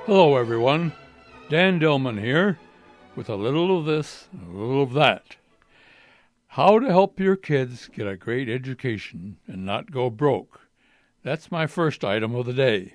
Hello, everyone. Dan Dillman here with a little of this and a little of that. How to help your kids get a great education and not go broke. That's my first item of the day.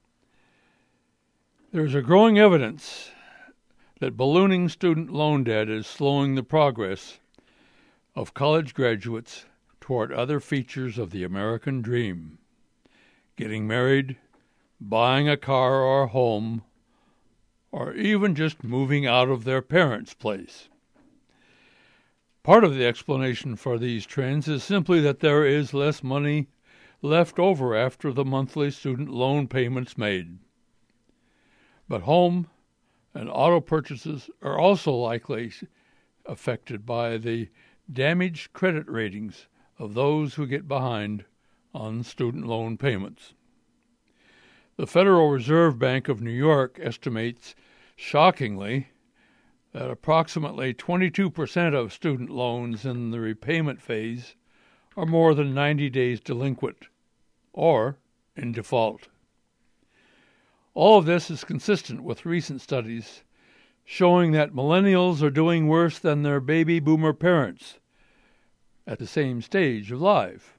There's a growing evidence that ballooning student loan debt is slowing the progress of college graduates toward other features of the American dream: getting married, buying a car or a home, or even just moving out of their parents' place. Part of the explanation for these trends is simply that there is less money left over after the monthly student loan payments made. But home and auto purchases are also likely affected by the damaged credit ratings of those who get behind on student loan payments. The Federal Reserve Bank of New York estimates, shockingly, that approximately 22% of student loans in the repayment phase are more than 90 days delinquent or in default. All of this is consistent with recent studies showing that millennials are doing worse than their baby boomer parents at the same stage of life.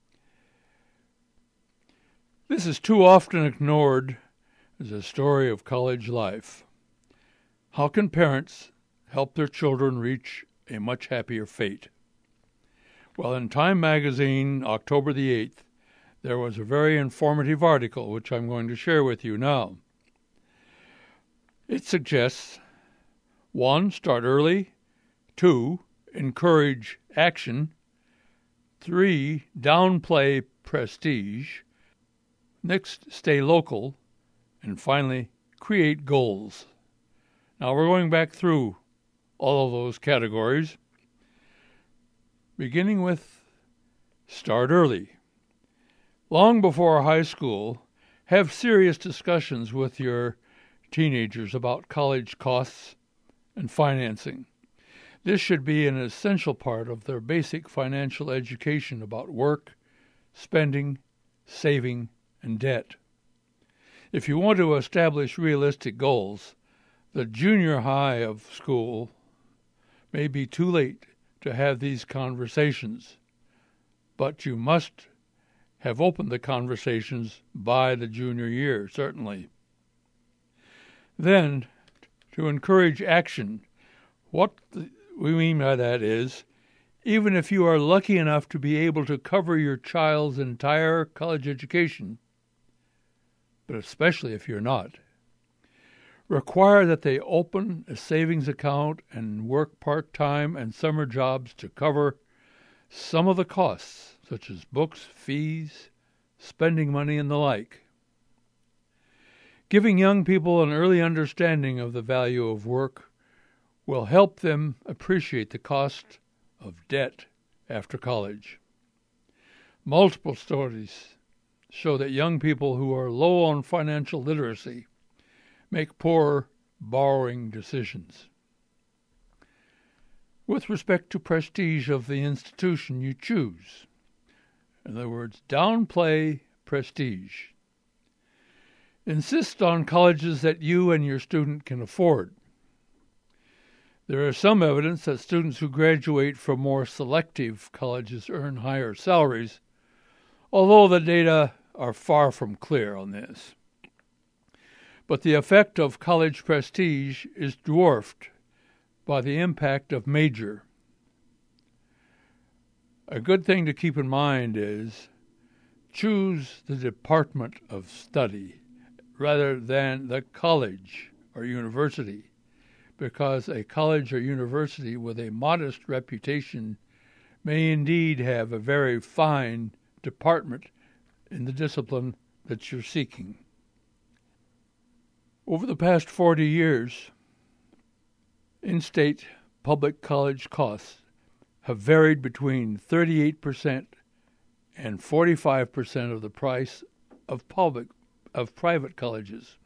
This is too often ignored as a story of college life. How can parents help their children reach a much happier fate? Well, in Time magazine, October the 8th, there was a very informative article which I'm going to share with you now. It suggests 1. Start early. 2. Encourage action. 3. Downplay prestige. Next, stay local. And finally, create goals. Now we're going back through all of those categories, beginning with start early. Long before high school, have serious discussions with your teenagers about college costs and financing. This should be an essential part of their basic financial education about work, spending, saving, and debt. If you want to establish realistic goals, the junior high of school may be too late to have these conversations, but you must have opened the conversations by the junior year, certainly. Then, to encourage action, what we mean by that is, even if you are lucky enough to be able to cover your child's entire college education, but especially if you're not, require that they open a savings account and work part-time and summer jobs to cover some of the costs, such as books, fees, spending money, and the like. Giving young people an early understanding of the value of work will help them appreciate the cost of debt after college. Multiple studies show that young people who are low on financial literacy make poor borrowing decisions. With respect to prestige of the institution you choose, in other words, downplay prestige. Insist on colleges that you and your student can afford. There is some evidence that students who graduate from more selective colleges earn higher salaries, although the data are far from clear on this. But the effect of college prestige is dwarfed by the impact of major. A good thing to keep in mind is choose the department of study rather than the college or university, because a college or university with a modest reputation may indeed have a very fine department in the discipline that you're seeking. Over the past 40 years, in-state public college costs have varied between 38% and 45% of the price of private colleges.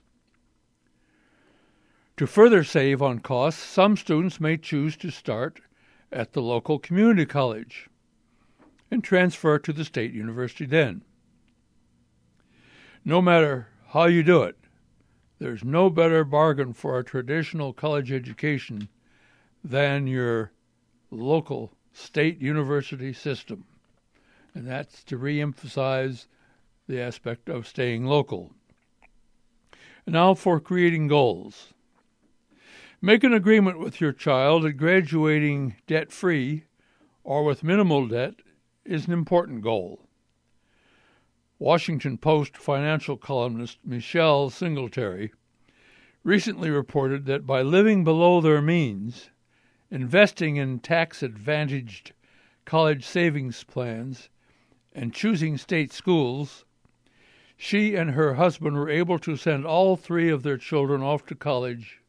To further save on costs, some students may choose to start at the local community college and transfer to the state university then. No matter how you do it, there's no better bargain for a traditional college education than your local state university system. And that's to reemphasize the aspect of staying local. And now for creating goals. Make an agreement with your child that graduating debt-free or with minimal debt is an important goal. Washington Post financial columnist Michelle Singletary recently reported that by living below their means, investing in tax-advantaged college savings plans, and choosing state schools, she and her husband were able to send all three of their children off to college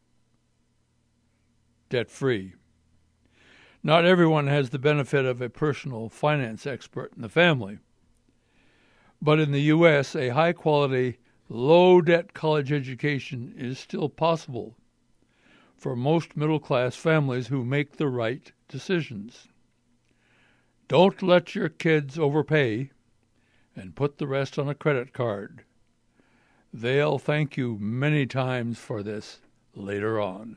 debt-free. Not everyone has the benefit of a personal finance expert in the family. But in the U.S., a high-quality, low-debt college education is still possible for most middle-class families who make the right decisions. Don't let your kids overpay and put the rest on a credit card. They'll thank you many times for this later on.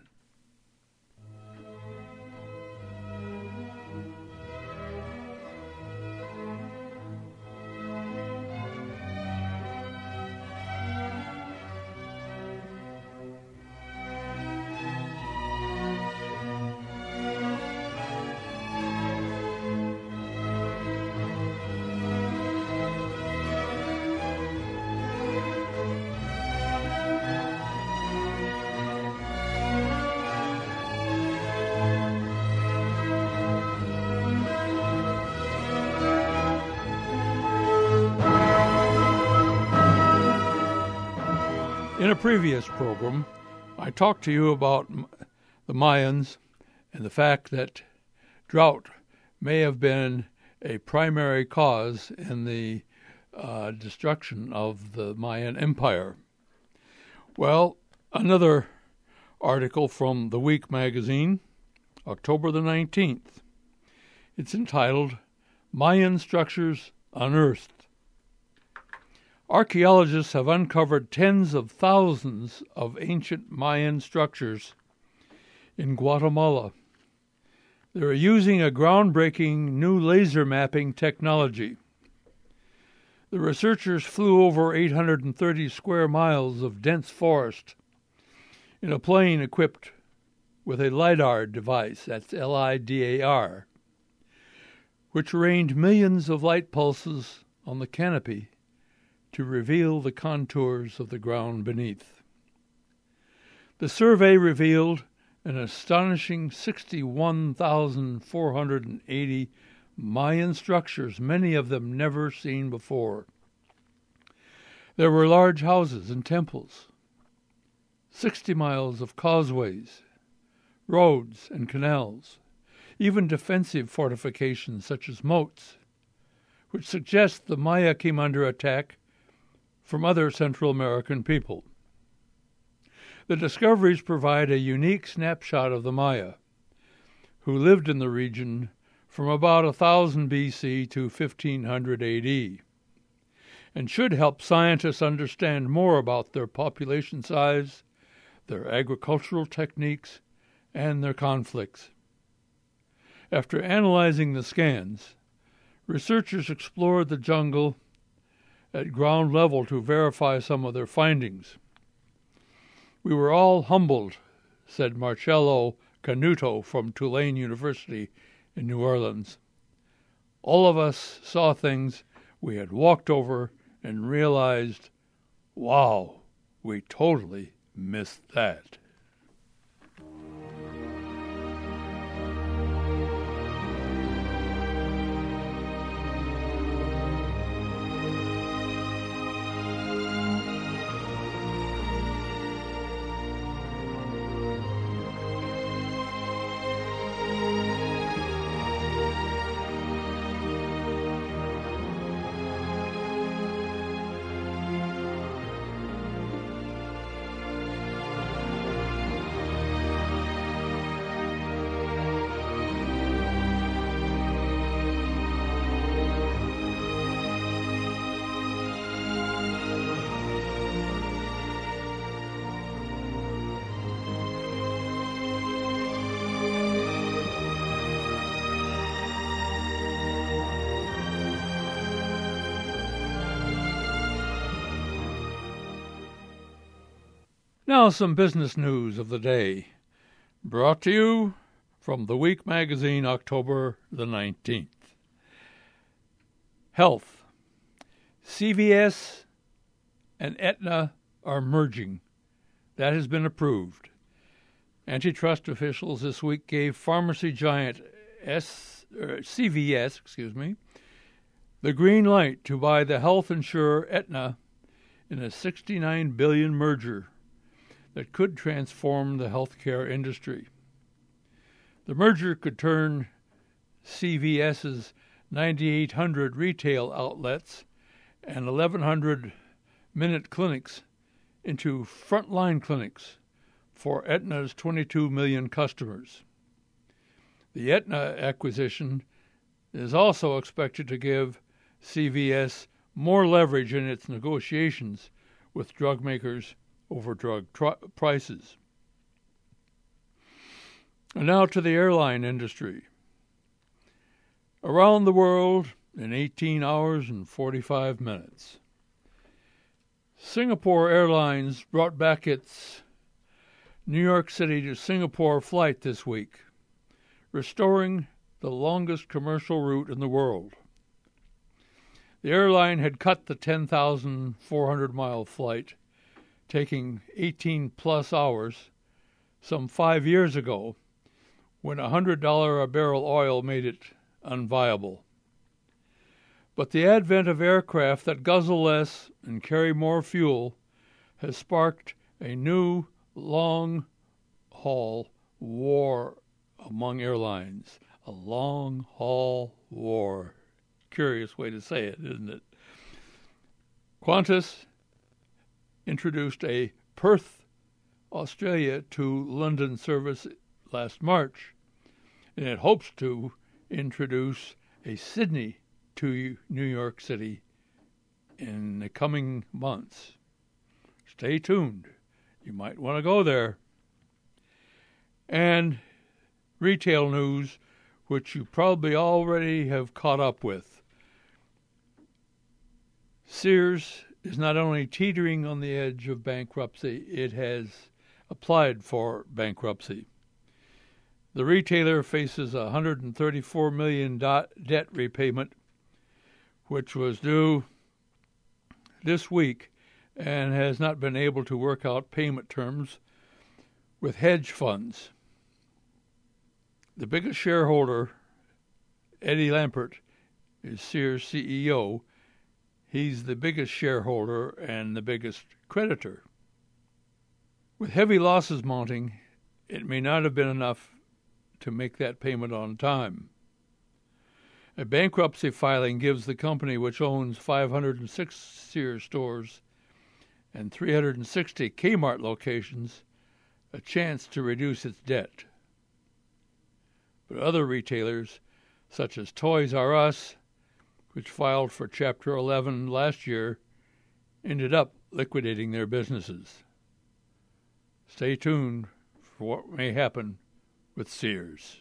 In a previous program, I talked to you about the Mayans and the fact that drought may have been a primary cause in the destruction of the Mayan Empire. Well, another article from The Week magazine, October the 19th. It's entitled, Mayan Structures Unearthed. Archaeologists have uncovered tens of thousands of ancient Mayan structures in Guatemala. They're using a groundbreaking new laser mapping technology. The researchers flew over 830 square miles of dense forest in a plane equipped with a LIDAR device, that's LIDAR, which rained millions of light pulses on the canopy to reveal the contours of the ground beneath. The survey revealed an astonishing 61,480 Mayan structures, many of them never seen before. There were large houses and temples, 60 miles of causeways, roads and canals, even defensive fortifications such as moats, which suggests the Maya came under attack from other Central American people. The discoveries provide a unique snapshot of the Maya, who lived in the region from about 1000 BC to 1500 AD, and should help scientists understand more about their population size, their agricultural techniques, and their conflicts. After analyzing the scans, researchers explored the jungle at ground level to verify some of their findings. We were all humbled, said Marcello Canuto from Tulane University in New Orleans. All of us saw things we had walked over and realized, wow, we totally missed that. Now some business news of the day, brought to you from The Week magazine, October the 19th. Health. CVS and Aetna are merging. That has been approved. Antitrust officials this week gave pharmacy giant CVS, the green light to buy the health insurer Aetna in a $69 billion merger that could transform the healthcare industry. The merger could turn CVS's 9,800 retail outlets and 1,100 minute clinics into frontline clinics for Aetna's 22 million customers. The Aetna acquisition is also expected to give CVS more leverage in its negotiations with drug makers over drug prices. And now to the airline industry. Around the world in 18 hours and 45 minutes. Singapore Airlines brought back its New York City to Singapore flight this week, restoring the longest commercial route in the world. The airline had cut the 10,400-mile flight, taking 18-plus hours, some 5 years ago, when $100 a barrel oil made it unviable. But the advent of aircraft that guzzle less and carry more fuel has sparked a new long-haul war among airlines. A long-haul war. Curious way to say it, isn't it? Qantas introduced a Perth, Australia to London service last March, and it hopes to introduce a Sydney to New York City in the coming months. Stay tuned. You might want to go there. And retail news, which you probably already have caught up with. Sears is not only teetering on the edge of bankruptcy, it has applied for bankruptcy. The retailer faces a $134 million debt repayment, which was due this week and has not been able to work out payment terms with hedge funds. The biggest shareholder, Eddie Lampert, is Sears' CEO. He's the biggest shareholder and the biggest creditor. With heavy losses mounting, it may not have been enough to make that payment on time. A bankruptcy filing gives the company, which owns 506 Sears stores and 360 Kmart locations, a chance to reduce its debt. But other retailers, such as Toys R Us, which filed for Chapter 11 last year, ended up liquidating their businesses. Stay tuned for what may happen with Sears.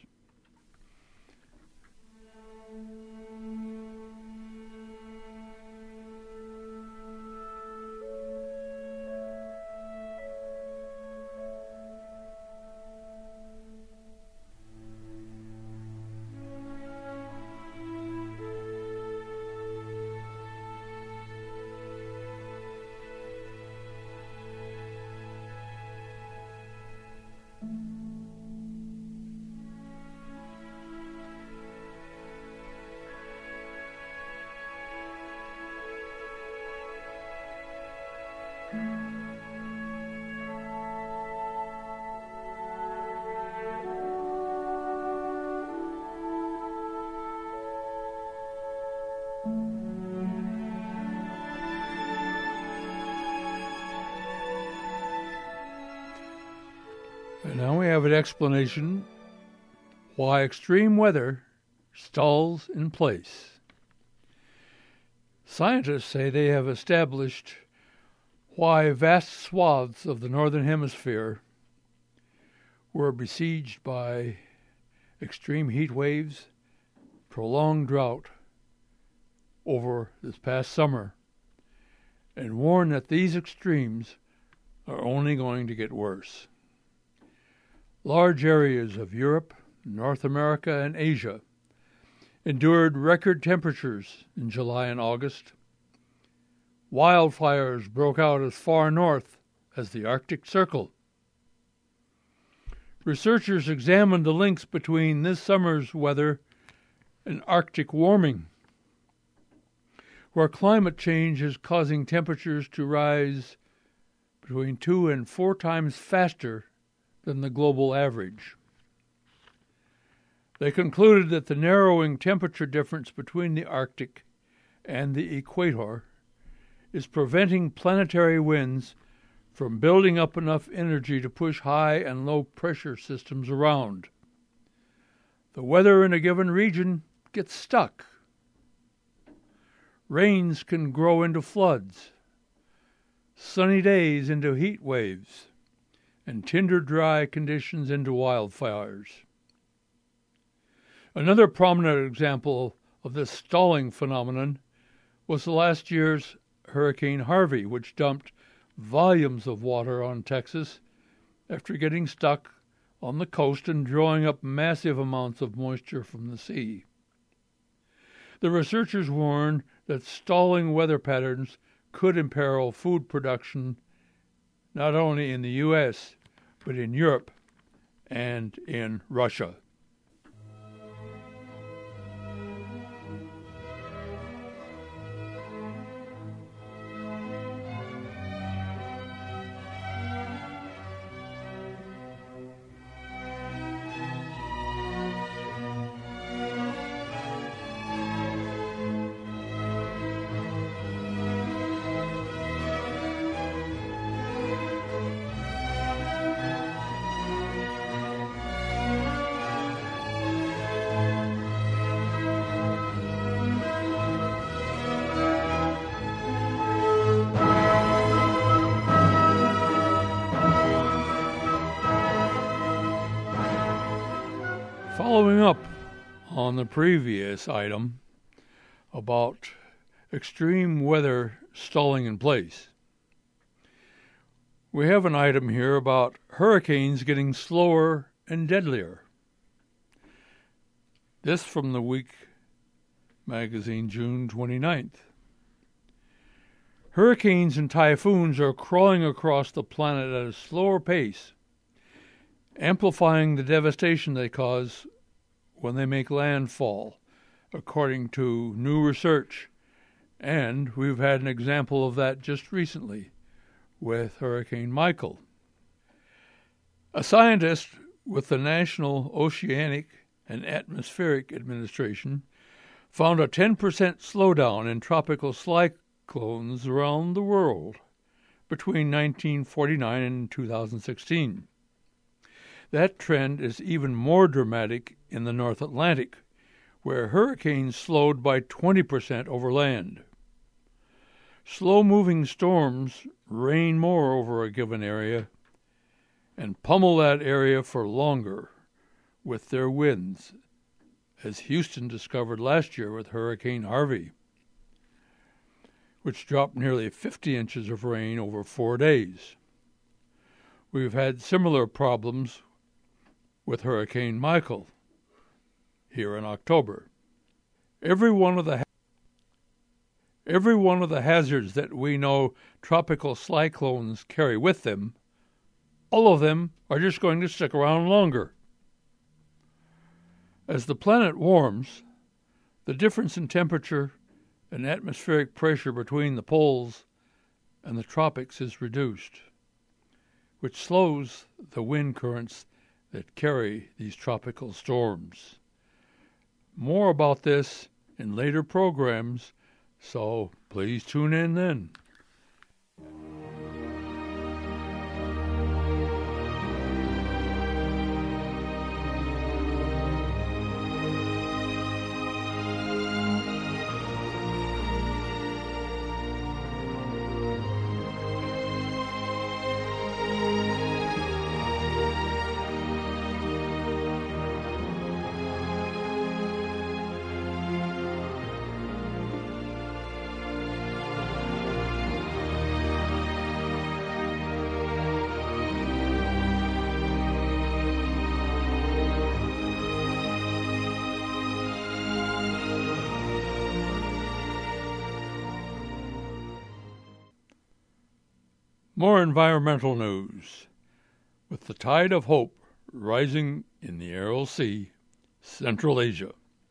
And now we have an explanation why extreme weather stalls in place. Scientists say they have established why vast swaths of the northern hemisphere were besieged by extreme heat waves, prolonged drought over this past summer, and warn that these extremes are only going to get worse. Large areas of Europe, North America, and Asia endured record temperatures in July and August. Wildfires broke out as far north as the Arctic Circle. Researchers examined the links between this summer's weather and Arctic warming, where climate change is causing temperatures to rise between 2 and 4 times faster than the global average. They concluded that the narrowing temperature difference between the Arctic and the equator is preventing planetary winds from building up enough energy to push high and low pressure systems around. The weather in a given region gets stuck. Rains can grow into floods, sunny days into heat waves, and tinder dry conditions into wildfires. Another prominent example of this stalling phenomenon was last year's Hurricane Harvey, which dumped volumes of water on Texas after getting stuck on the coast and drawing up massive amounts of moisture from the sea. The researchers warned that stalling weather patterns could imperil food production not only in the U.S., but in Europe and in Russia. Following up on the previous item about extreme weather stalling in place, we have an item here about hurricanes getting slower and deadlier. This from the Week magazine, June 29th. Hurricanes and typhoons are crawling across the planet at a slower pace, amplifying the devastation they cause when they make landfall, according to new research. And we've had an example of that just recently with Hurricane Michael. A scientist with the National Oceanic and Atmospheric Administration found a 10% slowdown in tropical cyclones around the world between 1949 and 2016. That trend is even more dramatic in the North Atlantic, where hurricanes slowed by 20% over land. Slow-moving storms rain more over a given area and pummel that area for longer with their winds, as Houston discovered last year with Hurricane Harvey, which dropped nearly 50 inches of rain over 4 days. We've had similar problems with Hurricane Michael here in October. Every one of the hazards that we know tropical cyclones carry with them, all of them are just going to stick around longer. As the planet warms, the difference in temperature and atmospheric pressure between the poles and the tropics is reduced, which slows the wind currents that carry these tropical storms. More about this in later programs, so please tune in then. More environmental news. With the tide of hope rising in the Aral Sea, Central Asia.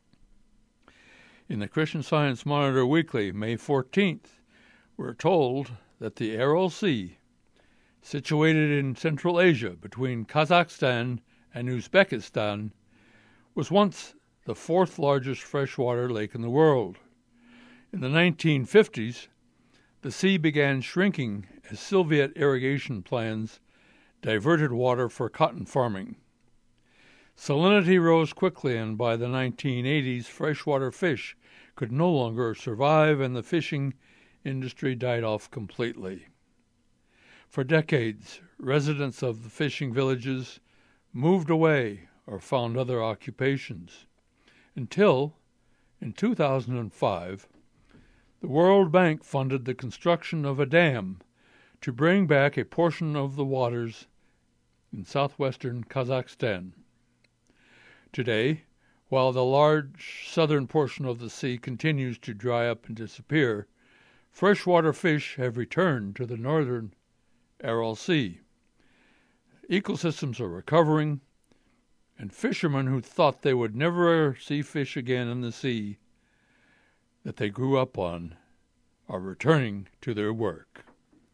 In the Christian Science Monitor Weekly, May 14th, we're told that the Aral Sea, situated in Central Asia between Kazakhstan and Uzbekistan, was once the fourth largest freshwater lake in the world. In the 1950s, the sea began shrinking as Soviet irrigation plans diverted water for cotton farming. Salinity rose quickly, and by the 1980s, freshwater fish could no longer survive, and the fishing industry died off completely. For decades, residents of the fishing villages moved away or found other occupations, until, in 2005, the World Bank funded the construction of a dam to bring back a portion of the waters in southwestern Kazakhstan. Today, while the large southern portion of the sea continues to dry up and disappear, freshwater fish have returned to the northern Aral Sea. Ecosystems are recovering, and fishermen who thought they would never see fish again in the sea that they grew up on are returning to their work.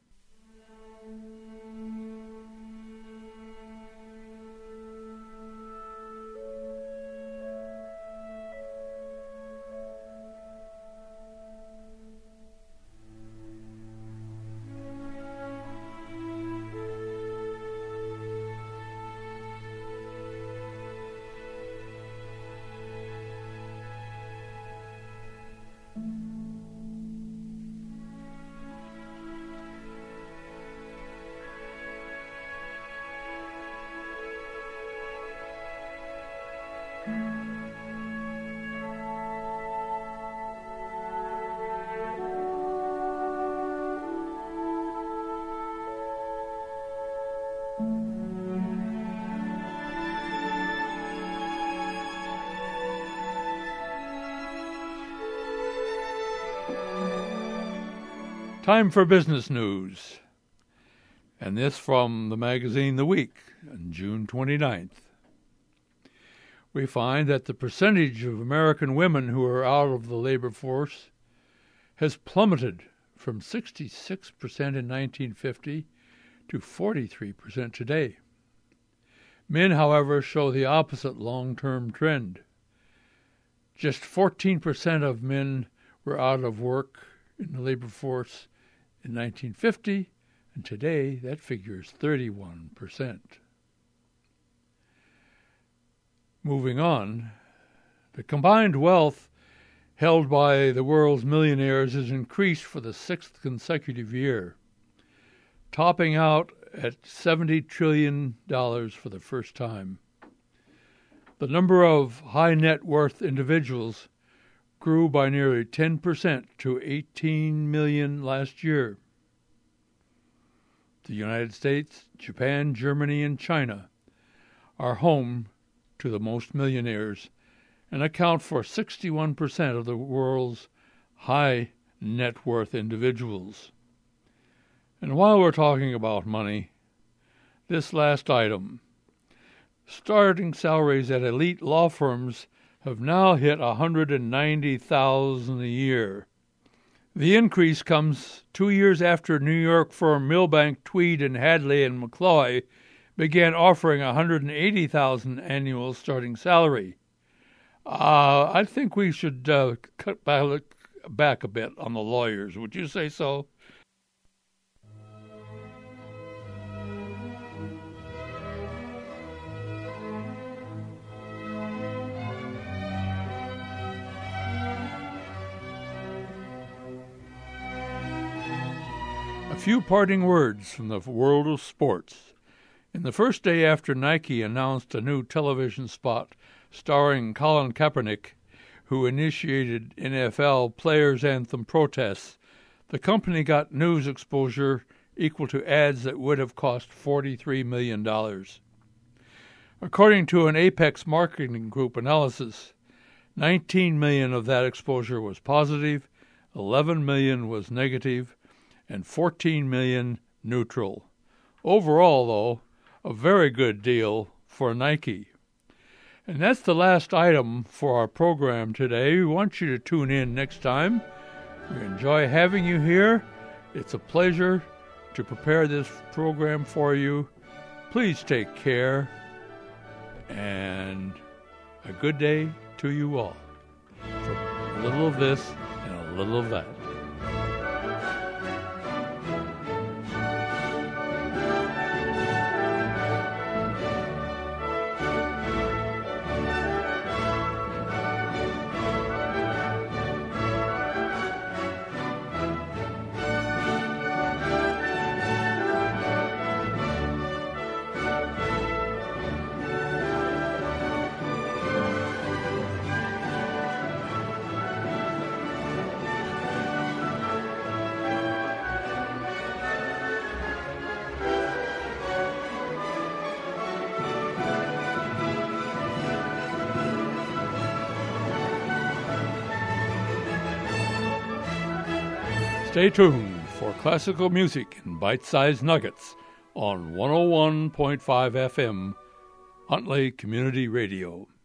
Time for business news, and this from the magazine The Week on June 29th. We find that the percentage of American women who are out of the labor force has plummeted from 66% in 1950 to 43% today. Men, however, show the opposite long-term trend. Just 14% of men were out of work in the labor force in 1950, and today that figure is 31%. Moving on, the combined wealth held by the world's millionaires has increased for the sixth consecutive year, topping out at $70 trillion for the first time. The number of high net worth individuals grew by nearly 10% to 18 million last year. The United States, Japan, Germany, and China are home to the most millionaires and account for 61% of the world's high net worth individuals. And while we're talking about money, this last item: starting salaries at elite law firms have now hit $190,000 a year. The increase comes 2 years after New York firm Milbank, Tweed, and Hadley and McCloy began offering $180,000 annual starting salary. I think we should cut back a bit on the lawyers. Would you say so? A few parting words from the world of sports. In the first day after Nike announced a new television spot starring Colin Kaepernick, who initiated NFL players' anthem protests, the company got news exposure equal to ads that would have cost $43 million. According to an Apex Marketing Group analysis, $19 million of that exposure was positive, $11 million was negative, and $14 million neutral. Overall, though, a very good deal for Nike. And that's the last item for our program today. We want you to tune in next time. We enjoy having you here. It's a pleasure to prepare this program for you. Please take care, and a good day to you all. From a little of this and a little of that. Stay tuned for classical music in bite-sized nuggets on 101.5 FM, Huntley Community Radio.